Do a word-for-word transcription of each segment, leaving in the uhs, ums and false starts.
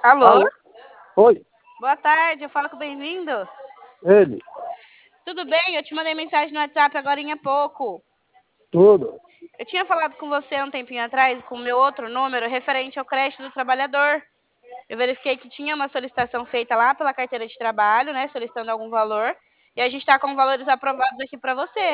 Alô? Alô? Oi, Boa tarde, eu falo com o bem-vindo. ele, Tudo bem? Eu te mandei mensagem no WhatsApp agora há pouco. tudo. Eu tinha falado com você um tempinho atrás, com o meu outro número, referente ao crédito do trabalhador. Eu verifiquei que tinha uma solicitação feita lá pela carteira de trabalho, né, solicitando algum valor, e a gente está com valores aprovados aqui para você.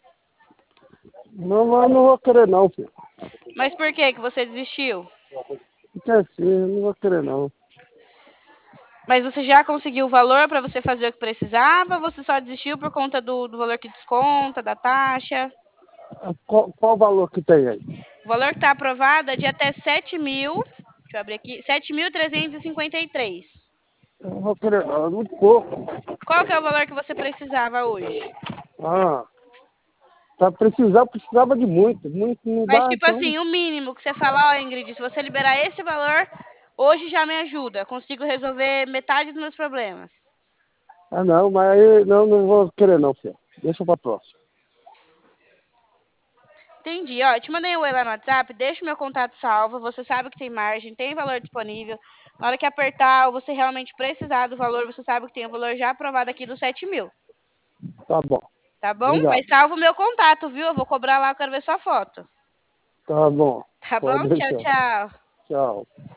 Não, mas não vou querer não, filho. Mas por que que você desistiu? Porque assim, eu não vou querer não. Mas você já conseguiu o valor para você fazer o que precisava, ou você só desistiu por conta do, do valor que desconta, da taxa? Ah, Qual, qual o valor que tem aí? O valor que está aprovado é de até sete mil, deixa eu abrir aqui, sete mil trezentos e cinquenta e três. Eu não vou querer não, é muito pouco. Qual que é o valor que você precisava hoje? Ah, pra precisar, precisava de muito. Muito não Mas, dá, tipo então. assim, o mínimo que você fala, ó, Ingrid, se você liberar esse valor, hoje já me ajuda, consigo resolver metade dos meus problemas. Ah não, mas aí não, não vou querer não, filho. Deixa pra próxima. Entendi, ó, eu te mandei um oi lá no WhatsApp, deixa o meu contato salvo, você sabe que tem margem, tem valor disponível. Na hora que apertar ou você realmente precisar do valor, você sabe que tem o valor já aprovado aqui dos sete mil. Tá bom. Tá bom? Obrigado. Mas salva o meu contato, viu? Eu vou cobrar lá, eu quero ver sua foto. Tá bom. Tá bom? Pode Tchau, deixar. tchau. Tchau.